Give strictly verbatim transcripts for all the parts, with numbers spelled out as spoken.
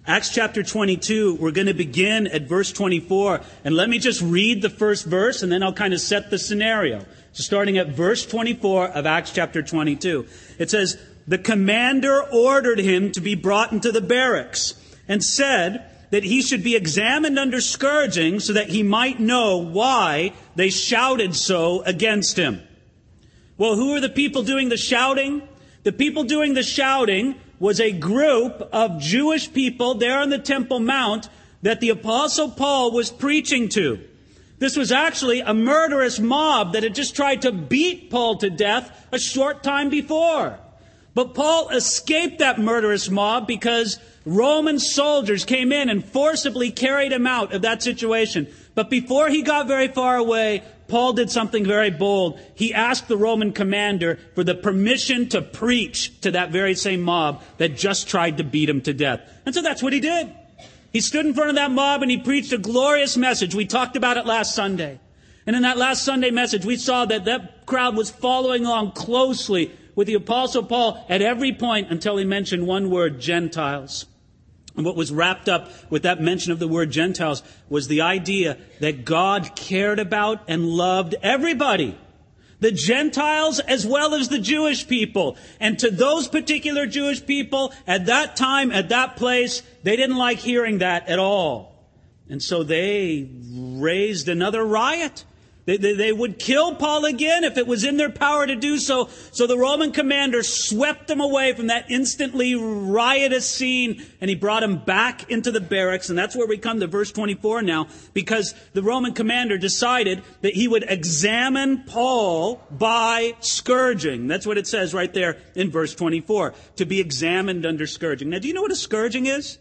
Acts chapter twenty-two, we're going to begin at verse twenty-four. And let me just read the first verse, and then I'll kind of set the scenario. So starting at verse twenty-four of Acts chapter twenty-two. It says, "The commander ordered him to be brought into the barracks, and said that he should be examined under scourging, so that he might know why they shouted so against him." Well, who are the people doing the shouting? The people doing the shouting was a group of Jewish people there on the Temple Mount that the Apostle Paul was preaching to. This was actually a murderous mob that had just tried to beat Paul to death a short time before. But Paul escaped that murderous mob because Roman soldiers came in and forcibly carried him out of that situation. But before he got very far away, Paul did something very bold. He asked the Roman commander for the permission to preach to that very same mob that just tried to beat him to death. And so that's what he did. He stood in front of that mob and he preached a glorious message. We talked about it last Sunday. And in that last Sunday message, we saw that that crowd was following along closely with the Apostle Paul at every point until he mentioned one word, Gentiles. And what was wrapped up with that mention of the word Gentiles was the idea that God cared about and loved everybody. The Gentiles as well as the Jewish people. And to those particular Jewish people, at that time, at that place, they didn't like hearing that at all. And so they raised another riot. They, they, they would kill Paul again if it was in their power to do so. So the Roman commander swept them away from that instantly riotous scene, and he brought them back into the barracks. And that's where we come to verse twenty-four now, because the Roman commander decided that he would examine Paul by scourging. That's what it says right there in verse twenty-four, to be examined under scourging. Now, do you know what a scourging is?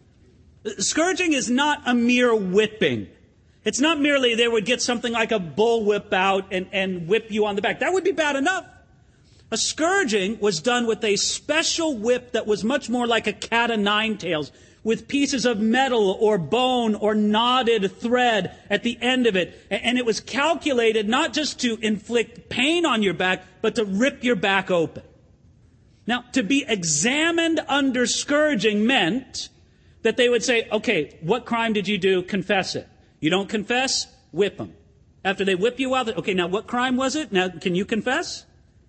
Scourging is not a mere whipping. It's not merely they would get something like a bullwhip out and, and whip you on the back. That would be bad enough. A scourging was done with a special whip that was much more like a cat o' nine tails, with pieces of metal or bone or knotted thread at the end of it. And it was calculated not just to inflict pain on your back, but to rip your back open. Now, to be examined under scourging meant that they would say, okay, what crime did you do? Confess it. You don't confess? Whip them. After they whip you out, okay, now what crime was it? Now, can you confess?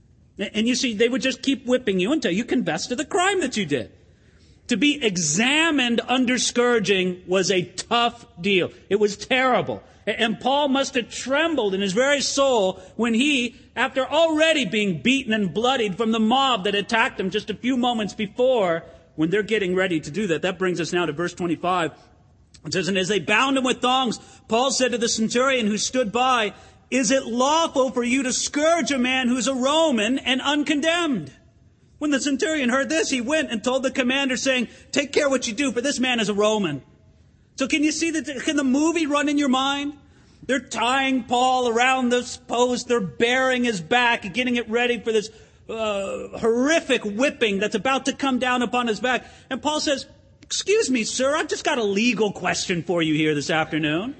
And you see, they would just keep whipping you until you confessed to the crime that you did. To be examined under scourging was a tough deal. It was terrible. And Paul must have trembled in his very soul when he, after already being beaten and bloodied from the mob that attacked him just a few moments before, when they're getting ready to do that. That brings us now to verse twenty-five. It says, "And as they bound him with thongs, Paul said to the centurion who stood by, 'Is it lawful for you to scourge a man who's a Roman and uncondemned?' When the centurion heard this, he went and told the commander, saying, 'Take care what you do, for this man is a Roman.'" So can you see that? Can the movie run in your mind? They're tying Paul around this post. They're bearing his back, getting it ready for this uh, horrific whipping that's about to come down upon his back. And Paul says, "Excuse me, sir, I've just got a legal question for you here this afternoon.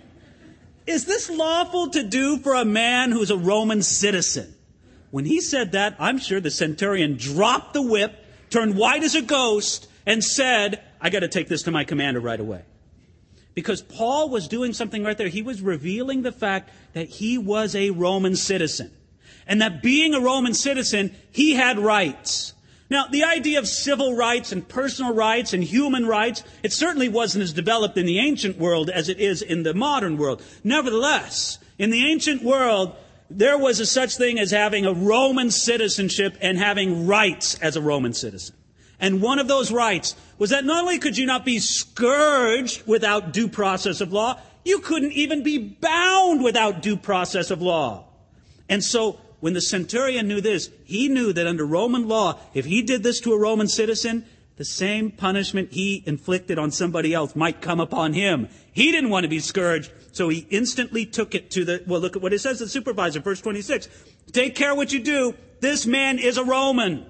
Is this lawful to do for a man who's a Roman citizen?" When he said that, I'm sure the centurion dropped the whip, turned white as a ghost, and said, "I got to take this to my commander right away." Because Paul was doing something right there. He was revealing the fact that he was a Roman citizen. And that being a Roman citizen, he had rights. Now, the idea of civil rights and personal rights and human rights, it certainly wasn't as developed in the ancient world as it is in the modern world. Nevertheless, in the ancient world, there was a such thing as having a Roman citizenship and having rights as a Roman citizen. And one of those rights was that not only could you not be scourged without due process of law, you couldn't even be bound without due process of law. And so, when the centurion knew this, he knew that under Roman law, if he did this to a Roman citizen, the same punishment he inflicted on somebody else might come upon him. He didn't want to be scourged, so he instantly took it to the, well, look at what it says to the supervisor, verse twenty-six. "Take care what you do. This man is a Roman."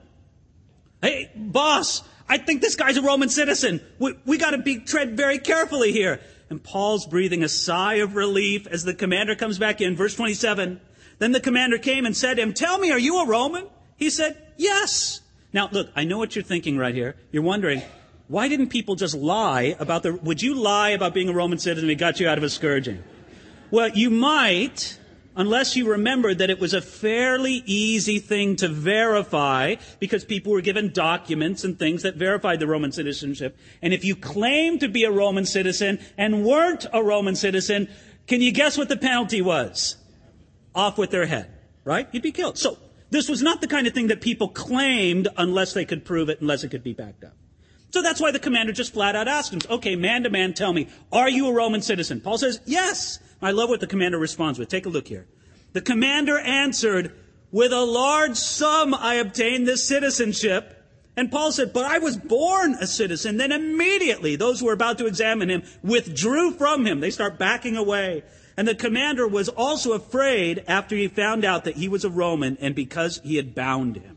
Hey, boss, I think this guy's a Roman citizen. We, we got to be tread very carefully here. And Paul's breathing a sigh of relief as the commander comes back in, verse twenty-seven. Then the commander came and said to him, "Tell me, are you a Roman?" He said, "Yes." Now, look, I know what you're thinking right here. You're wondering, why didn't people just lie about the, would you lie about being a Roman citizen if it got you out of a scourging? Well, you might, unless you remember that it was a fairly easy thing to verify because people were given documents and things that verified the Roman citizenship. And if you claimed to be a Roman citizen and weren't a Roman citizen, can you guess what the penalty was? Off with their head, right? You'd be killed. So this was not the kind of thing that people claimed unless they could prove it, unless it could be backed up. So that's why the commander just flat out asked him, okay, man to man, tell me, are you a Roman citizen? Paul says, yes. I love what the commander responds with. Take a look here. The commander answered, with a large sum I obtained this citizenship. And Paul said, but I was born a citizen. Then immediately those who were about to examine him withdrew from him. They start backing away. And the commander was also afraid after he found out that he was a Roman and because he had bound him.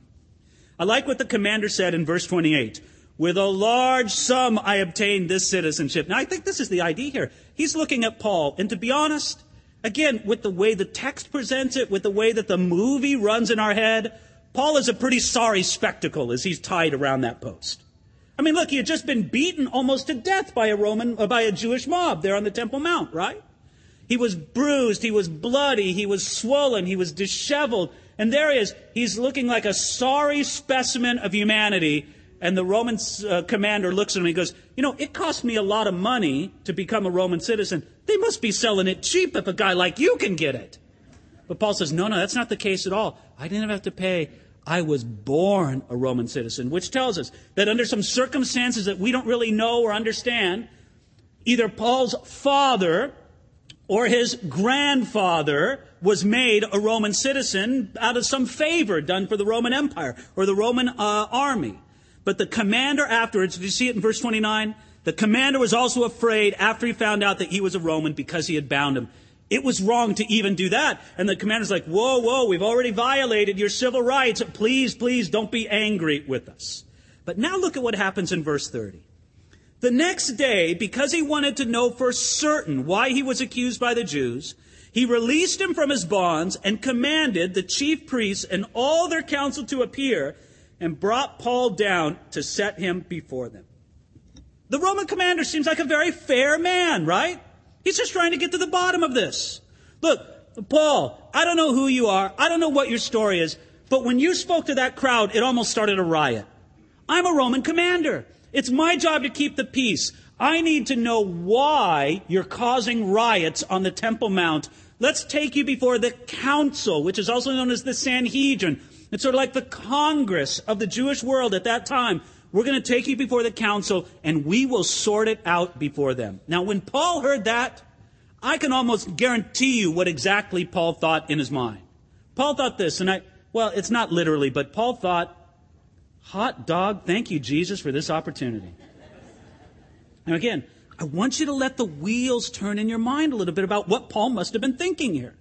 I like what the commander said in verse twenty-eight. With a large sum I obtained this citizenship. Now I think this is the idea here. He's looking at Paul, and to be honest, again, with the way the text presents it, with the way that the movie runs in our head, Paul is a pretty sorry spectacle as he's tied around that post. I mean, look, he had just been beaten almost to death by a Roman, uh, by a Jewish mob there on the Temple Mount, right? He was bruised, he was bloody, he was swollen, he was disheveled, and there he is. He's looking like a sorry specimen of humanity. And the Roman uh, commander looks at him and he goes, you know, it cost me a lot of money to become a Roman citizen. They must be selling it cheap if a guy like you can get it. But Paul says, no, no, that's not the case at all. I didn't have to pay. I was born a Roman citizen, which tells us that under some circumstances that we don't really know or understand, either Paul's father or his grandfather was made a Roman citizen out of some favor done for the Roman Empire or the Roman uh, army. But the commander afterwards, did you see it in verse twenty-nine? The commander was also afraid after he found out that he was a Roman because he had bound him. It was wrong to even do that. And the commander's like, whoa, whoa, we've already violated your civil rights. Please, please don't be angry with us. But now look at what happens in verse thirty. The next day, because he wanted to know for certain why he was accused by the Jews, he released him from his bonds and commanded the chief priests and all their council to appear and brought Paul down to set him before them. The Roman commander seems like a very fair man, right? He's just trying to get to the bottom of this. Look, Paul, I don't know who you are. I don't know what your story is. But when you spoke to that crowd, it almost started a riot. I'm a Roman commander. It's my job to keep the peace. I need to know why you're causing riots on the Temple Mount. Let's take you before the council, which is also known as the Sanhedrin. It's sort of like the Congress of the Jewish world at that time. We're going to take you before the council, and we will sort it out before them. Now, when Paul heard that, I can almost guarantee you what exactly Paul thought in his mind. Paul thought this, and I, well, it's not literally, but Paul thought, hot dog, thank you, Jesus, for this opportunity. Now, again, I want you to let the wheels turn in your mind a little bit about what Paul must have been thinking here.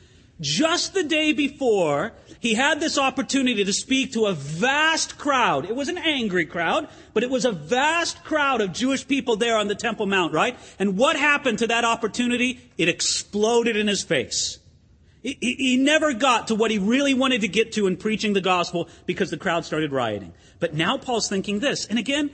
Just the day before, he had this opportunity to speak to a vast crowd. It was an angry crowd, but it was a vast crowd of Jewish people there on the Temple Mount, right? And what happened to that opportunity? It exploded in his face. He, he never got to what he really wanted to get to in preaching the gospel because the crowd started rioting. But now Paul's thinking this. And again,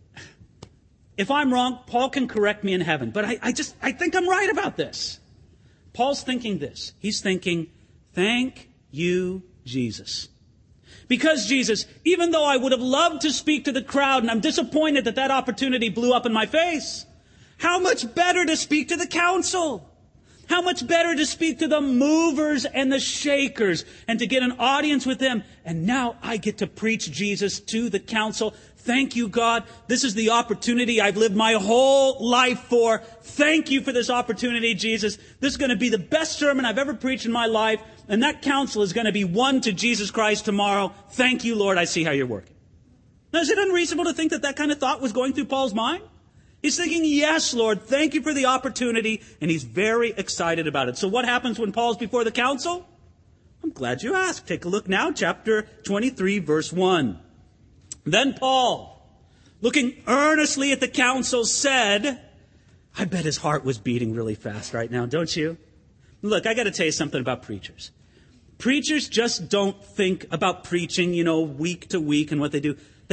if I'm wrong, Paul can correct me in heaven. But I, I just, I think I'm right about this. Paul's thinking this. He's thinking, thank you, Jesus. Because, Jesus, even though I would have loved to speak to the crowd and I'm disappointed that that opportunity blew up in my face, how much better to speak to the council. How much better to speak to the movers and the shakers and to get an audience with them. And now I get to preach Jesus to the council. Thank you, God. This is the opportunity I've lived my whole life for. Thank you for this opportunity, Jesus. This is going to be the best sermon I've ever preached in my life. And that council is going to be won to Jesus Christ tomorrow. Thank you, Lord. I see how you're working. Now, is it unreasonable to think that that kind of thought was going through Paul's mind? He's thinking, yes, Lord, thank you for the opportunity. And he's very excited about it. So what happens when Paul's before the council? I'm glad you asked. Take a look now, chapter twenty-three, verse one. Then Paul, looking earnestly at the council, said, I bet his heart was beating really fast right now, don't you? Look, I got to tell you something about preachers. Preachers just don't think about preaching, you know, week to week and what they do.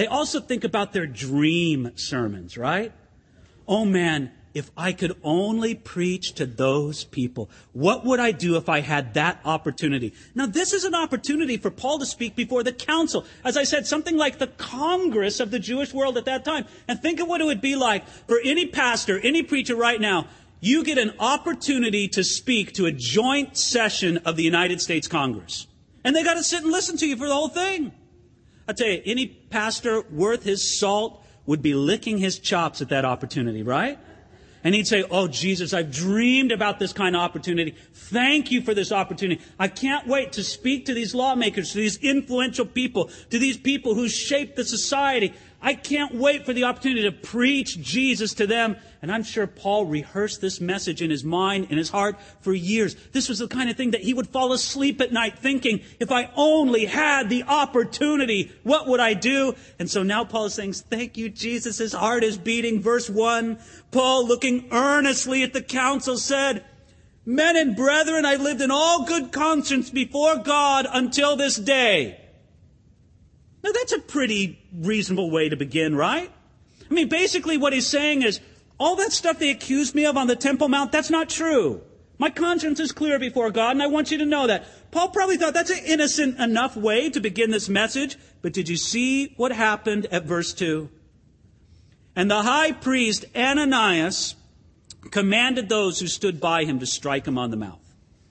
They also think about their dream sermons, right? Oh man, if I could only preach to those people, what would I do if I had that opportunity? Now, this is an opportunity for Paul to speak before the council. As I said, something like the Congress of the Jewish world at that time. And think of what it would be like for any pastor, any preacher right now. You get an opportunity to speak to a joint session of the United States Congress. And they got to sit and listen to you for the whole thing. I tell you, any pastor worth his salt would be licking his chops at that opportunity, right? And he'd say, oh, Jesus, I've dreamed about this kind of opportunity. Thank you for this opportunity. I can't wait to speak to these lawmakers, to these influential people, to these people who shape the society. I can't wait for the opportunity to preach Jesus to them. And I'm sure Paul rehearsed this message in his mind, in his heart for years. This was the kind of thing that he would fall asleep at night thinking, if I only had the opportunity, what would I do? And so now Paul is saying, thank you, Jesus. His heart is beating. Verse one, Paul, looking earnestly at the council, said, men and brethren, I lived in all good conscience before God until this day. Now, that's a pretty reasonable way to begin, right? I mean, basically what he's saying is, all that stuff they accused me of on the Temple Mount, that's not true. My conscience is clear before God, and I want you to know that. Paul probably thought that's an innocent enough way to begin this message, but did you see what happened at verse two? And the high priest, Ananias, commanded those who stood by him to strike him on the mouth.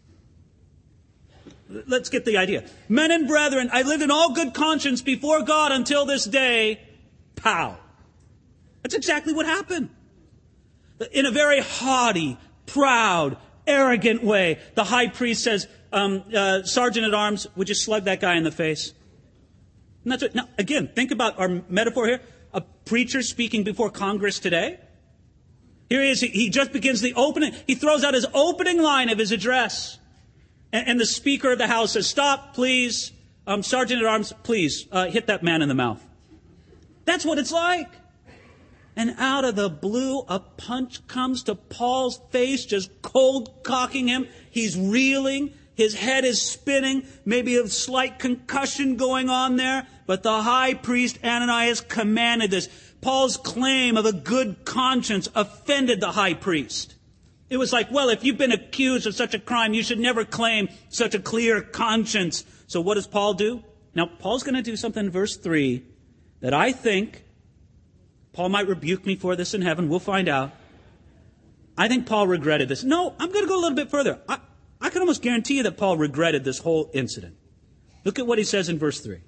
Let's get the idea. Men and brethren, I lived in all good conscience before God until this day. Pow. That's exactly what happened. In a very haughty, proud, arrogant way, the high priest says, um, uh, Sergeant at Arms, would you slug that guy in the face? And that's it. Now, again, think about our metaphor here. A preacher speaking before Congress today. Here he is. He, he just begins the opening. He throws out his opening line of his address. And, and the Speaker of the House says, stop, please. Um, Sergeant at Arms, please, uh, hit that man in the mouth. That's what it's like. And out of the blue, a punch comes to Paul's face, just cold cocking him. He's reeling. His head is spinning. Maybe a slight concussion going on there. But the high priest Ananias commanded this. Paul's claim of a good conscience offended the high priest. It was like, well, if you've been accused of such a crime, you should never claim such a clear conscience. So what does Paul do? Now, Paul's going to do something in verse three that I think, Paul might rebuke me for this in heaven. We'll find out. I think Paul regretted this. No, I'm going to go a little bit further. I, I can almost guarantee you that Paul regretted this whole incident. Look at what he says in verse three.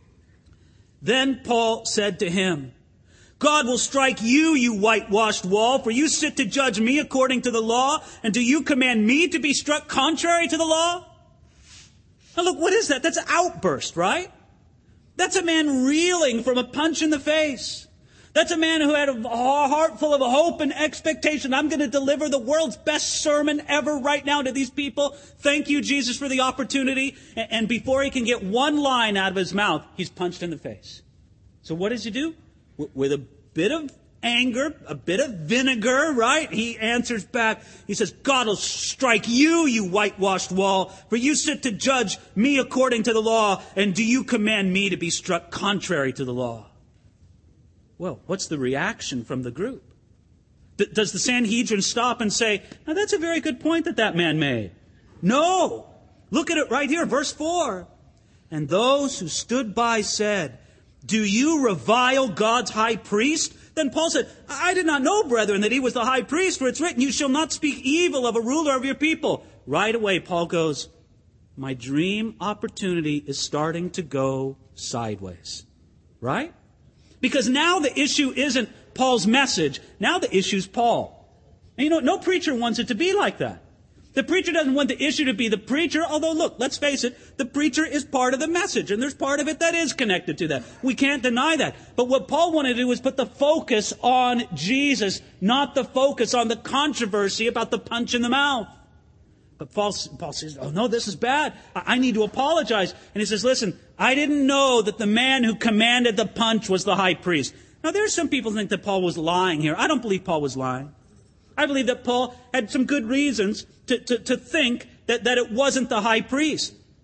Then Paul said to him, God will strike you, you whitewashed wall, for you sit to judge me according to the law, and do you command me to be struck contrary to the law? Now look, what is that? That's an outburst, right? That's a man reeling from a punch in the face. That's a man who had a heart full of hope and expectation. I'm going to deliver the world's best sermon ever right now to these people. Thank you, Jesus, for the opportunity. And before he can get one line out of his mouth, he's punched in the face. So what does he do? With a bit of anger, a bit of vinegar, right? He answers back. He says, God will strike you, you whitewashed wall, for you sit to judge me according to the law, and do you command me to be struck contrary to the law? Well, what's the reaction from the group? D- does the Sanhedrin stop and say, now that's a very good point that that man made? No. Look at it right here, verse four. And those who stood by said, do you revile God's high priest? Then Paul said, I did not know, brethren, that he was the high priest, for it's written, you shall not speak evil of a ruler of your people. Right away, Paul goes, my dream opportunity is starting to go sideways. Right? Because now the issue isn't Paul's message. Now the issue's Paul. And you know, no preacher wants it to be like that. The preacher doesn't want the issue to be the preacher, although look, let's face it, the preacher is part of the message, and there's part of it that is connected to that. We can't deny that. But what Paul wanted to do was put the focus on Jesus, not the focus on the controversy about the punch in the mouth. But Paul, Paul says, oh no, this is bad. I, I need to apologize. And he says, listen, I didn't know that the man who commanded the punch was the high priest. Now there's some people who think that Paul was lying here. I don't believe Paul was lying. I believe that Paul had some good reasons to, to, to think that, that it wasn't the high priest.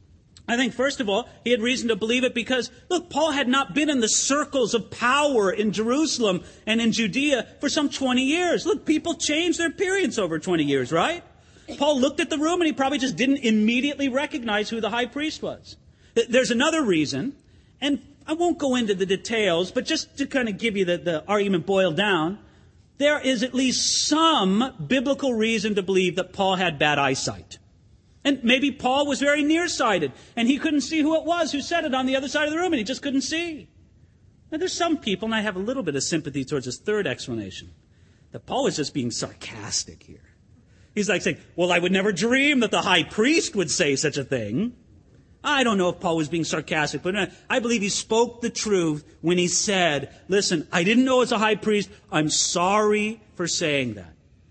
I think, first of all, he had reason to believe it because, look, Paul had not been in the circles of power in Jerusalem and in Judea for some twenty years. Look, people changed their appearance over twenty years, right? Paul looked at the room and he probably just didn't immediately recognize who the high priest was. There's another reason, and I won't go into the details, but just to kind of give you the, the argument boiled down, there is at least some biblical reason to believe that Paul had bad eyesight. And maybe Paul was very nearsighted, and he couldn't see who it was who said it on the other side of the room, and he just couldn't see. Now, there's some people, and I have a little bit of sympathy towards this third explanation, that Paul was just being sarcastic here. He's like saying, well, I would never dream that the high priest would say such a thing. I don't know if Paul was being sarcastic, but I believe he spoke the truth when he said, listen, I didn't know as a high priest. I'm sorry for saying that.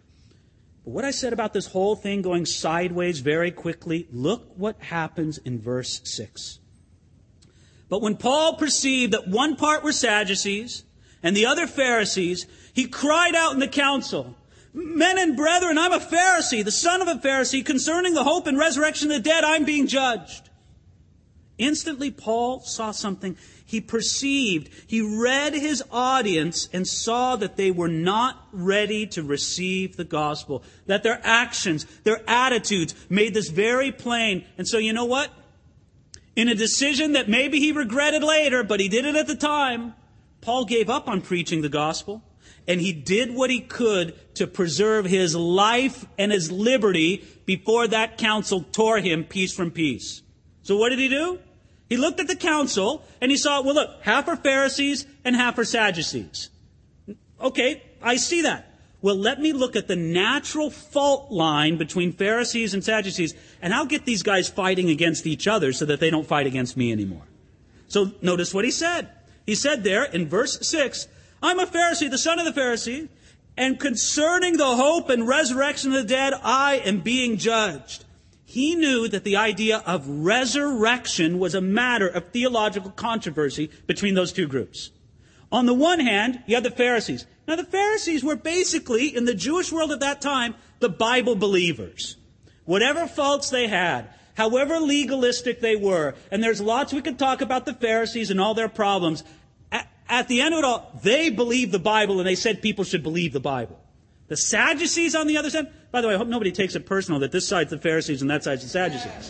But what I said about this whole thing going sideways very quickly, look what happens in verse six. But when Paul perceived that one part were Sadducees and the other Pharisees, he cried out in the council, men and brethren, I'm a Pharisee, the son of a Pharisee. Concerning the hope and resurrection of the dead, I'm being judged. Instantly, Paul saw something. He perceived, he read his audience and saw that they were not ready to receive the gospel. That their actions, their attitudes made this very plain. And so you know what? In a decision that maybe he regretted later, but he did it at the time, Paul gave up on preaching the gospel. And he did what he could to preserve his life and his liberty before that council tore him piece from piece. So what did he do? He looked at the council and he saw, well, look, half are Pharisees and half are Sadducees. Okay, I see that. Well, let me look at the natural fault line between Pharisees and Sadducees, and I'll get these guys fighting against each other so that they don't fight against me anymore. So notice what he said. He said there in verse six, I'm a Pharisee, the son of the Pharisee, and concerning the hope and resurrection of the dead, I am being judged. He knew that the idea of resurrection was a matter of theological controversy between those two groups. On the one hand, you had the Pharisees. Now, the Pharisees were basically, in the Jewish world at that time, the Bible believers. Whatever faults they had, however legalistic they were, and there's lots we could talk about the Pharisees and all their problems, at, at the end of it all, they believed the Bible and they said people should believe the Bible. The Sadducees on the other side, by the way, I hope nobody takes it personal that this side's the Pharisees and that side's the Sadducees.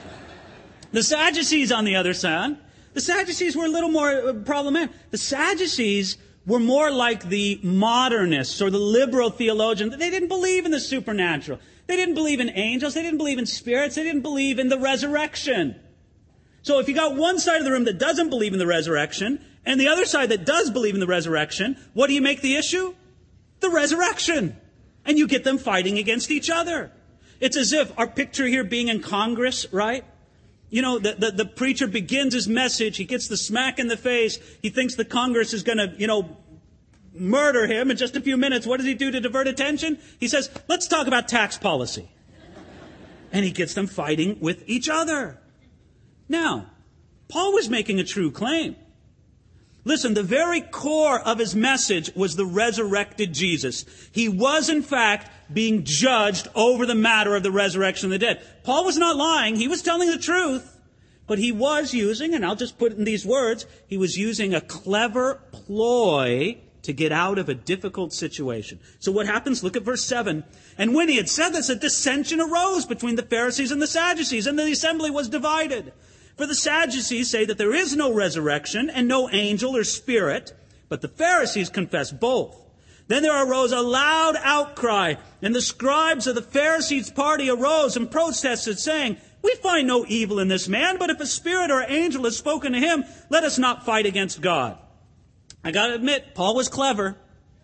The Sadducees on the other side, the Sadducees were a little more problematic. The Sadducees were more like the modernists or the liberal theologians. They didn't believe in the supernatural. They didn't believe in angels. They didn't believe in spirits. They didn't believe in the resurrection. So if you got one side of the room that doesn't believe in the resurrection and the other side that does believe in the resurrection, what do you make the issue? The resurrection. And you get them fighting against each other. It's as if our picture here being in Congress, right? You know, the, the, the preacher begins his message. He gets the smack in the face. He thinks the Congress is going to, you know, murder him in just a few minutes. What does he do to divert attention? He says, let's talk about tax policy. And he gets them fighting with each other. Now, Paul was making a true claim. Listen, the very core of his message was the resurrected Jesus. He was, in fact, being judged over the matter of the resurrection of the dead. Paul was not lying. He was telling the truth. But he was using, and I'll just put it in these words, he was using a clever ploy to get out of a difficult situation. So what happens? Look at verse seven. And when he had said this, a dissension arose between the Pharisees and the Sadducees, and the assembly was divided. For the Sadducees say that there is no resurrection and no angel or spirit, but the Pharisees confess both. Then there arose a loud outcry, and the scribes of the Pharisees' party arose and protested, saying, we find no evil in this man, but if a spirit or angel has spoken to him, let us not fight against God. I got to admit, Paul was clever.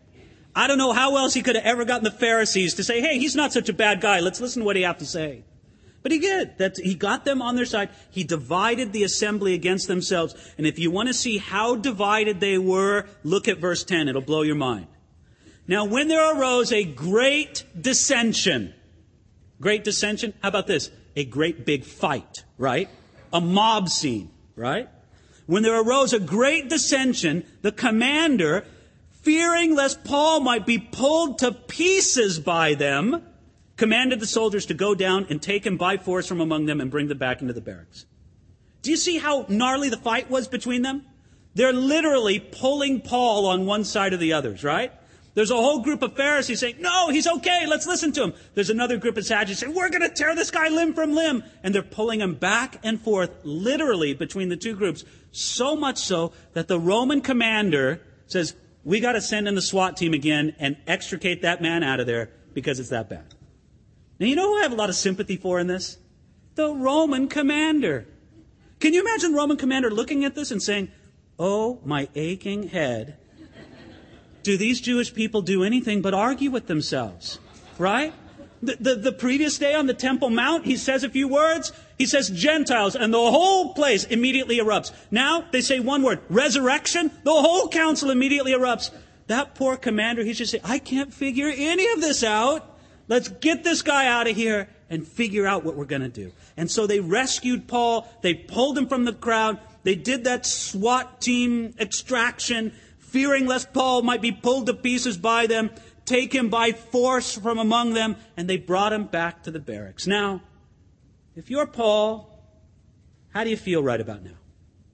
I don't know how else he could have ever gotten the Pharisees to say, hey, he's not such a bad guy. Let's listen to what he has to say. But he did. That he got them on their side. He divided the assembly against themselves. And if you want to see how divided they were, look at verse ten. It'll blow your mind. Now, when there arose a great dissension, great dissension, how about this? A great big fight, right? A mob scene, right? When there arose a great dissension, the commander, fearing lest Paul might be pulled to pieces by them, commanded the soldiers to go down and take him by force from among them and bring them back into the barracks. Do you see how gnarly the fight was between them? They're literally pulling Paul on one side or the others, right? There's a whole group of Pharisees saying, no, he's okay, let's listen to him. There's another group of Sadducees saying, we're going to tear this guy limb from limb. And they're pulling him back and forth, literally, between the two groups. So much so that the Roman commander says, we got to send in the SWAT team again and extricate that man out of there because it's that bad. Now, you know who I have a lot of sympathy for in this? The Roman commander. Can you imagine the Roman commander looking at this and saying, oh, my aching head. Do these Jewish people do anything but argue with themselves? Right? The, the, the previous day on the Temple Mount, he says a few words. He says Gentiles, and the whole place immediately erupts. Now, they say one word, resurrection. The whole council immediately erupts. That poor commander, he should say, I can't figure any of this out. Let's get this guy out of here and figure out what we're going to do. And so they rescued Paul. They pulled him from the crowd. They did that SWAT team extraction, fearing lest Paul might be pulled to pieces by them, take him by force from among them, and they brought him back to the barracks. Now, if you're Paul, how do you feel right about now?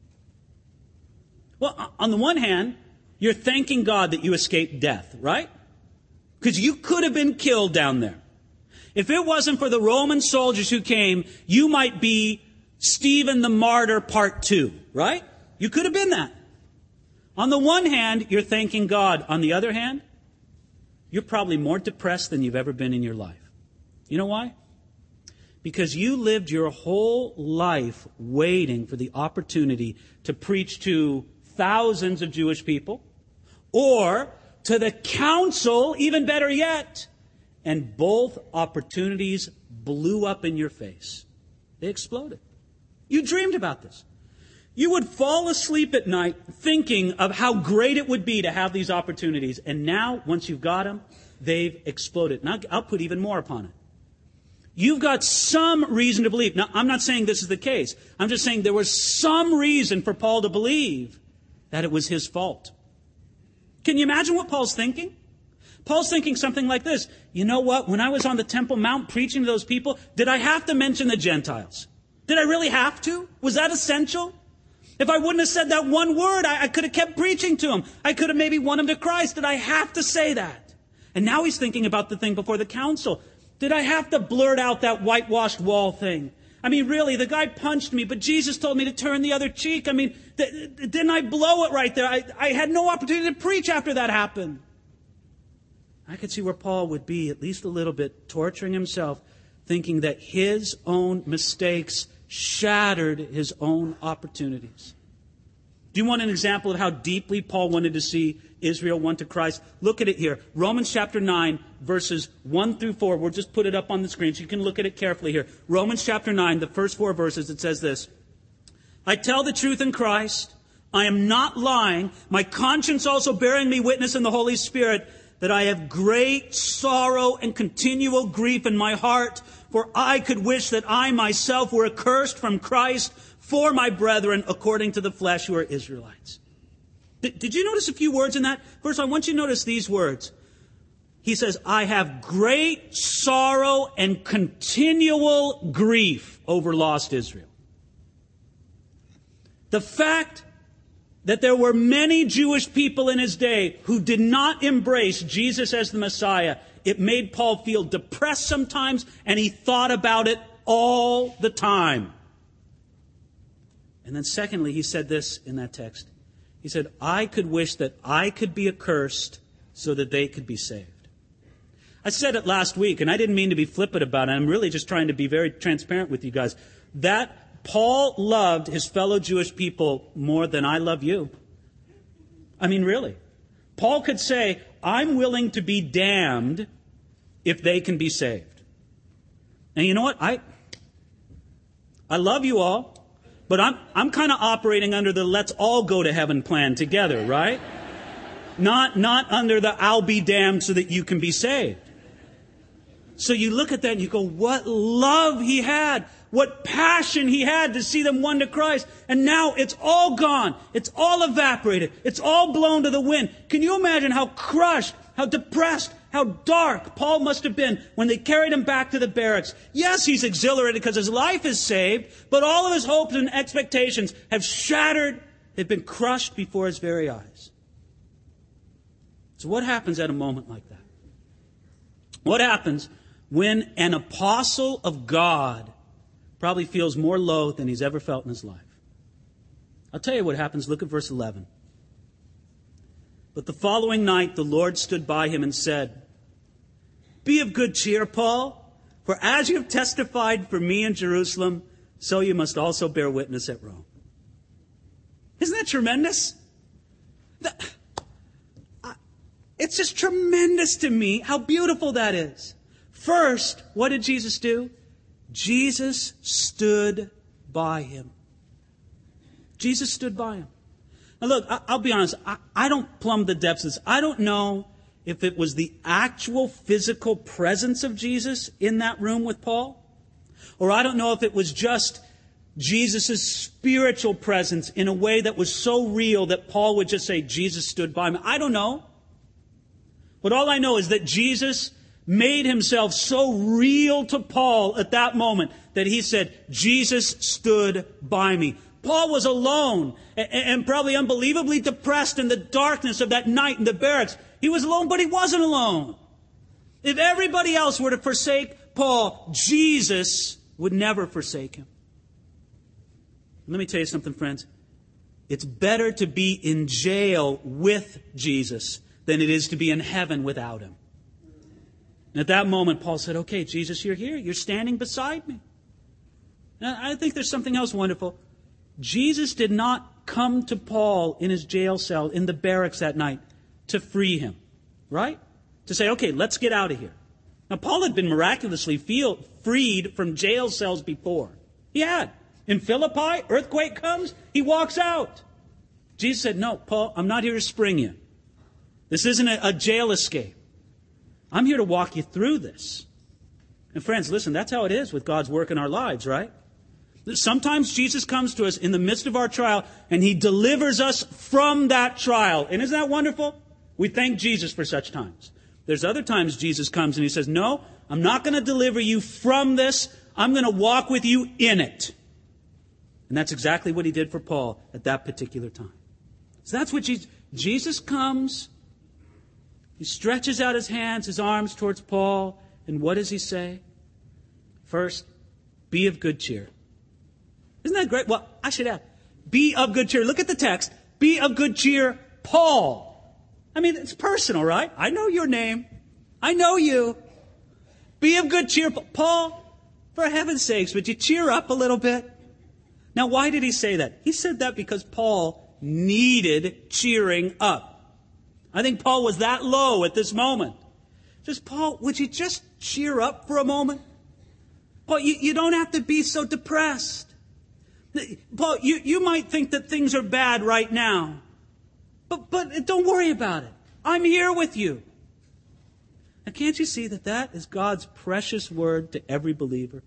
Well, on the one hand, you're thanking God that you escaped death, right? Because you could have been killed down there. If it wasn't for the Roman soldiers who came, you might be Stephen the Martyr part two, right? You could have been that. On the one hand, you're thanking God. On the other hand, you're probably more depressed than you've ever been in your life. You know why? Because you lived your whole life waiting for the opportunity to preach to thousands of Jewish people, or to the council, even better yet, and both opportunities blew up in your face. They exploded. You dreamed about this. You would fall asleep at night thinking of how great it would be to have these opportunities. And now, once you've got them, they've exploded. And I'll, I'll put even more upon it. You've got some reason to believe. Now, I'm not saying this is the case. I'm just saying there was some reason for Paul to believe that it was his fault. Can you imagine what Paul's thinking? Paul's thinking something like this. You know what? When I was on the Temple Mount preaching to those people, did I have to mention the Gentiles? Did I really have to? Was that essential? If I wouldn't have said that one word, I, I could have kept preaching to him. I could have maybe won him to Christ. Did I have to say that? And now he's thinking about the thing before the council. Did I have to blurt out that whitewashed wall thing? I mean, really, the guy punched me, but Jesus told me to turn the other cheek. I mean, th- didn't I blow it right there? I, I had no opportunity to preach after that happened. I could see where Paul would be at least a little bit torturing himself, thinking that his own mistakes shattered his own opportunities. Do you want an example of how deeply Paul wanted to see Israel won to Christ? Look at it here. Romans chapter nine, verses one through four. We'll just put it up on the screen so you can look at it carefully here. Romans chapter nine, the first four verses, it says this. I tell the truth in Christ. I am not lying. My conscience also bearing me witness in the Holy Spirit that I have great sorrow and continual grief in my heart. For I could wish that I myself were accursed from Christ for my brethren according to the flesh who are Israelites. Did, did you notice a few words in that? First, I want you to notice these words. He says, I have great sorrow and continual grief over lost Israel. The fact that there were many Jewish people in his day who did not embrace Jesus as the Messiah, it made Paul feel depressed sometimes, and he thought about it all the time. And then secondly, he said this in that text. He said, I could wish that I could be accursed so that they could be saved. I said it last week, and I didn't mean to be flippant about it. I'm really just trying to be very transparent with you guys. That Paul loved his fellow Jewish people more than I love you. I mean, really. Paul could say, I'm willing to be damned if they can be saved. And you know what? I I love you all, but I'm I'm kind of operating under the let's all go to heaven plan together, right? Not not under the I'll be damned so that you can be saved. So you look at that and you go, what love he had. What passion he had to see them won to Christ. And now it's all gone. It's all evaporated. It's all blown to the wind. Can you imagine how crushed, how depressed, how how dark Paul must have been when they carried him back to the barracks. Yes, he's exhilarated because his life is saved, but all of his hopes and expectations have shattered, they've been crushed before his very eyes. So what happens at a moment like that? What happens when an apostle of God probably feels more low than he's ever felt in his life? I'll tell you what happens. Look at verse eleven. But the following night the Lord stood by him and said, "Be of good cheer, Paul, for as you have testified for me in Jerusalem, so you must also bear witness at Rome." Isn't that tremendous? That, uh, it's just tremendous to me how beautiful that is. First, what did Jesus do? Jesus stood by him. Jesus stood by him. Now look, I'll be honest, I, I don't plumb the depths of this. I don't know if it was the actual physical presence of Jesus in that room with Paul, or I don't know if it was just Jesus' spiritual presence in a way that was so real that Paul would just say, Jesus stood by me. I don't know. But all I know is that Jesus made himself so real to Paul at that moment that he said, Jesus stood by me. Paul was alone and probably unbelievably depressed in the darkness of that night in the barracks. He was alone, but he wasn't alone. If everybody else were to forsake Paul, Jesus would never forsake him. Let me tell you something, friends. It's better to be in jail with Jesus than it is to be in heaven without him. And at that moment, Paul said, okay, Jesus, you're here. You're standing beside me. Now, I think there's something else wonderful. Jesus did not come to Paul in his jail cell in the barracks that night to free him, right? To say, okay, let's get out of here. Now, Paul had been miraculously feel, freed from jail cells before. He had. In Philippi, earthquake comes, he walks out. Jesus said, no, Paul, I'm not here to spring you. This isn't a, a jail escape. I'm here to walk you through this. And friends, listen, that's how it is with God's work in our lives, right? Sometimes Jesus comes to us in the midst of our trial and he delivers us from that trial. And isn't that wonderful? We thank Jesus for such times. There's other times Jesus comes and he says, no, I'm not going to deliver you from this. I'm going to walk with you in it. And that's exactly what he did for Paul at that particular time. So that's what Jesus, Jesus comes. He stretches out his hands, his arms towards Paul. And what does he say? First, be of good cheer. Isn't that great? Well, I should add, be of good cheer. Look at the text. Be of good cheer, Paul. I mean, it's personal, right? I know your name. I know you. Be of good cheer, Paul. For heaven's sakes, would you cheer up a little bit? Now, why did he say that? He said that because Paul needed cheering up. I think Paul was that low at this moment. Just, Paul, would you just cheer up for a moment? Paul, you, you don't have to be so depressed. Paul, you, you might think that things are bad right now. But, but don't worry about it. I'm here with you. Now, can't you see that that is God's precious word to every believer?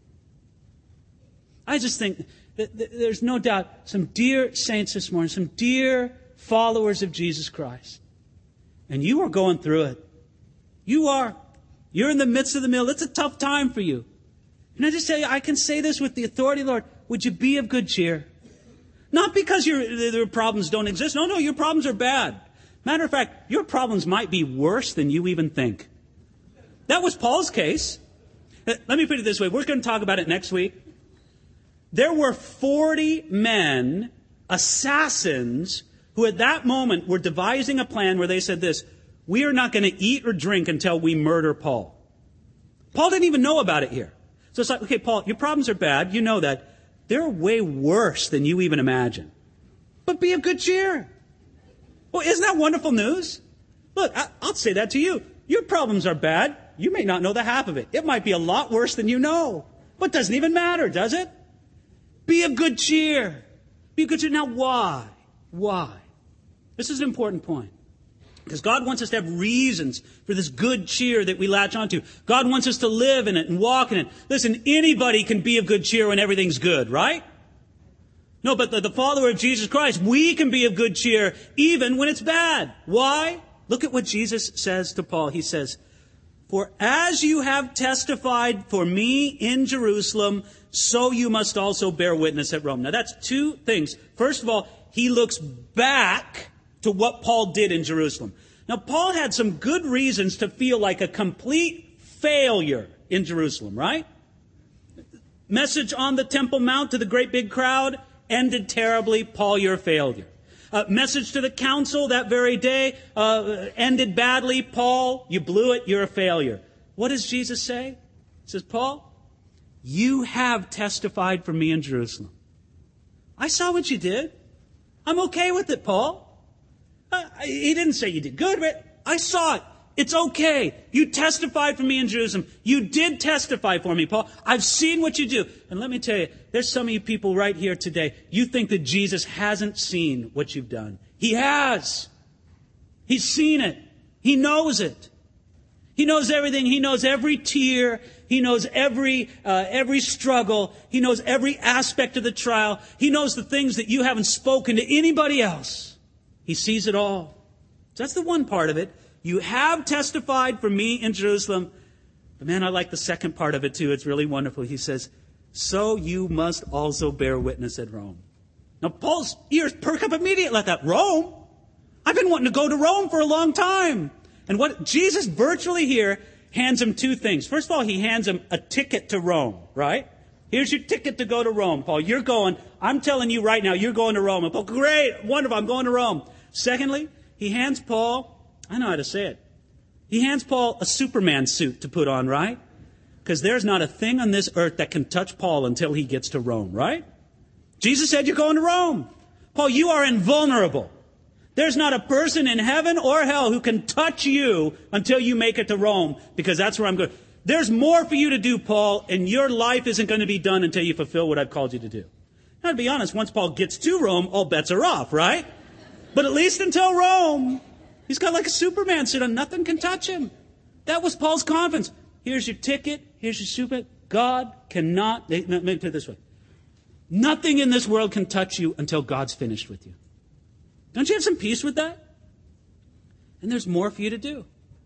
I just think that, that there's no doubt some dear saints this morning, some dear followers of Jesus Christ. And you are going through it. You are. You're in the midst of the mill. It's a tough time for you. And I just tell you, I can say this with the authority of the Lord. Would you be of good cheer? Not because your, your problems don't exist. No, no, your problems are bad. Matter of fact, your problems might be worse than you even think. That was Paul's case. Let me put it this way. We're going to talk about it next week. There were forty men, assassins, who at that moment were devising a plan where they said this, we are not going to eat or drink until we murder Paul. Paul didn't even know about it here. So it's like, okay, Paul, your problems are bad. You know that. They're way worse than you even imagine. But be of good cheer. Well, isn't that wonderful news? Look, I, I'll say that to you. Your problems are bad. You may not know the half of it. It might be a lot worse than you know. But it doesn't even matter, does it? Be of good cheer. Be of good cheer. Now, why? Why? This is an important point. Because God wants us to have reasons for this good cheer that we latch onto. God wants us to live in it and walk in it. Listen, anybody can be of good cheer when everything's good, right? No, but the, the follower of Jesus Christ, we can be of good cheer even when it's bad. Why? Look at what Jesus says to Paul. He says, For as you have testified for me in Jerusalem, so you must also bear witness at Rome. Now that's two things. First of all, he looks back to what Paul did in Jerusalem. Now Paul had some good reasons to feel like a complete failure in Jerusalem, right? Message on the Temple Mount to the great big crowd ended terribly. Paul, you're a failure. Uh, message to the council that very day uh, ended badly. Paul, you blew it. You're a failure. What does Jesus say? He says, Paul, you have testified for me in Jerusalem. I saw what you did. I'm okay with it, Paul. Uh, he didn't say you did good, but I saw it. It's okay. You testified for me in Jerusalem. You did testify for me, Paul. I've seen what you do. And let me tell you, there's some of you people right here today, you think that Jesus hasn't seen what you've done. He has. He's seen it. He knows it. He knows everything. He knows every tear. He knows every uh, every struggle. He knows every aspect of the trial. He knows the things that you haven't spoken to anybody else. He sees it all. So that's the one part of it. You have testified for me in Jerusalem. But man, I like the second part of it too. It's really wonderful. He says, so you must also bear witness at Rome. Now Paul's ears perk up immediately like that. Rome? I've been wanting to go to Rome for a long time. And what Jesus virtually here hands him two things. First of all, he hands him a ticket to Rome, right? Here's your ticket to go to Rome, Paul. You're going. I'm telling you right now, you're going to Rome. And Paul, great, wonderful, I'm going to Rome. Secondly, he hands Paul, I know how to say it. He hands Paul a Superman suit to put on, right? Because there's not a thing on this earth that can touch Paul until he gets to Rome, right? Jesus said you're going to Rome. Paul, you are invulnerable. There's not a person in heaven or hell who can touch you until you make it to Rome, because that's where I'm going. There's more for you to do, Paul, and your life isn't going to be done until you fulfill what I've called you to do. Now, to be honest, once Paul gets to Rome, all bets are off, right? But at least until Rome, he's got like a Superman suit on. Nothing can touch him. That was Paul's confidence. Here's your ticket. Here's your super. God cannot, let me put it this way. Nothing in this world can touch you until God's finished with you. Don't you have some peace with that? And there's more for you to do.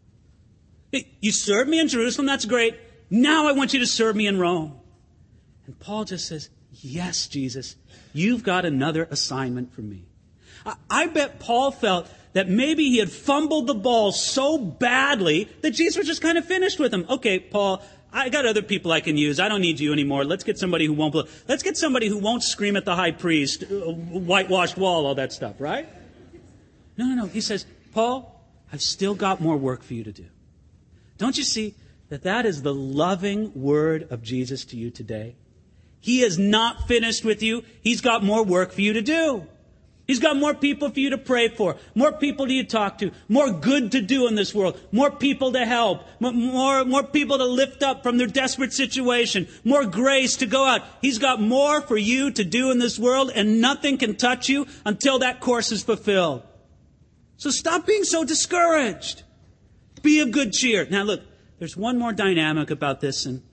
Hey, you served me in Jerusalem, that's great. Now I want you to serve me in Rome. And Paul just says, yes, Jesus, you've got another assignment for me. I, I bet Paul felt that maybe he had fumbled the ball so badly that Jesus was just kind of finished with him. Okay, Paul, I got other people I can use. I don't need you anymore. Let's get somebody who won't blow. Let's get somebody who won't scream at the high priest, whitewashed wall, all that stuff, right? No, no, no. He says, Paul, I've still got more work for you to do. Don't you see that that is the loving word of Jesus to you today? He is not finished with you. He's got more work for you to do. He's got more people for you to pray for, more people to you talk to, more good to do in this world, more people to help, more, more people to lift up from their desperate situation, more grace to go out. He's got more for you to do in this world, and nothing can touch you until that course is fulfilled. So stop being so discouraged. Be of good cheer. Now look, there's one more dynamic about this, and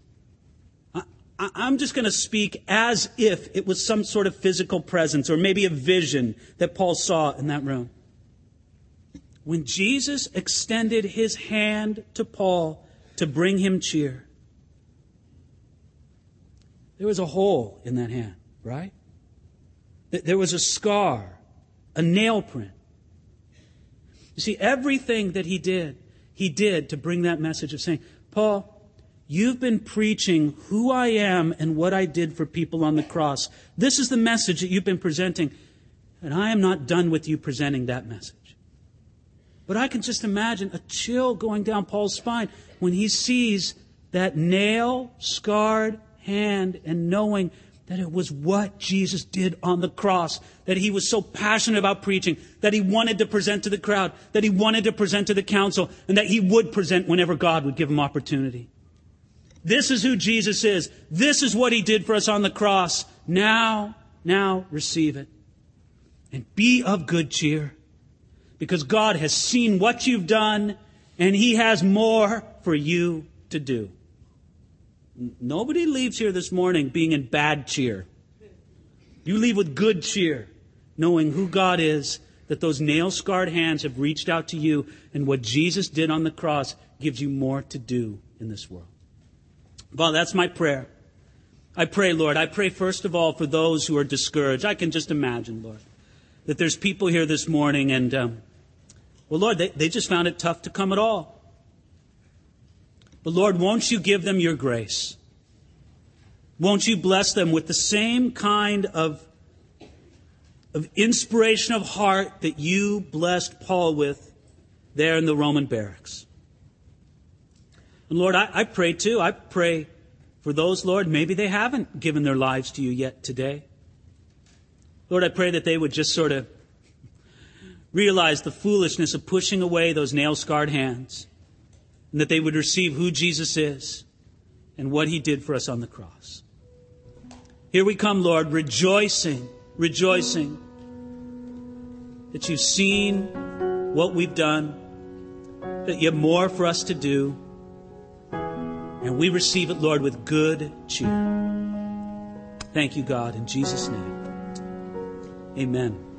I'm just going to speak as if it was some sort of physical presence or maybe a vision that Paul saw in that room. When Jesus extended his hand to Paul to bring him cheer, there was a hole in that hand, right? There was a scar, a nail print. You see, everything that he did, he did to bring that message of saying, Paul, you've been preaching who I am and what I did for people on the cross. This is the message that you've been presenting. And I am not done with you presenting that message. But I can just imagine a chill going down Paul's spine when he sees that nail-scarred hand and knowing that it was what Jesus did on the cross, that he was so passionate about preaching, that he wanted to present to the crowd, that he wanted to present to the council, and that he would present whenever God would give him opportunity. This is who Jesus is. This is what he did for us on the cross. Now, now receive it. And be of good cheer. Because God has seen what you've done, and he has more for you to do. Nobody leaves here this morning being in bad cheer. You leave with good cheer, knowing who God is, that those nail-scarred hands have reached out to you, and what Jesus did on the cross, gives you more to do in this world. Father, that's my prayer. I pray, Lord, I pray first of all for those who are discouraged. I can just imagine, Lord, that there's people here this morning and, um, well, Lord, they, they just found it tough to come at all. But Lord, won't you give them your grace? Won't you bless them with the same kind of, of inspiration of heart that you blessed Paul with there in the Roman barracks? And Lord, I, I pray too, I pray for those, Lord, maybe they haven't given their lives to you yet today. Lord, I pray that they would just sort of realize the foolishness of pushing away those nail-scarred hands, and that they would receive who Jesus is and what he did for us on the cross. Here we come, Lord, rejoicing, rejoicing that you've seen what we've done, that you have more for us to do, and we receive it, Lord, with good cheer. Thank you, God, in Jesus' name. Amen.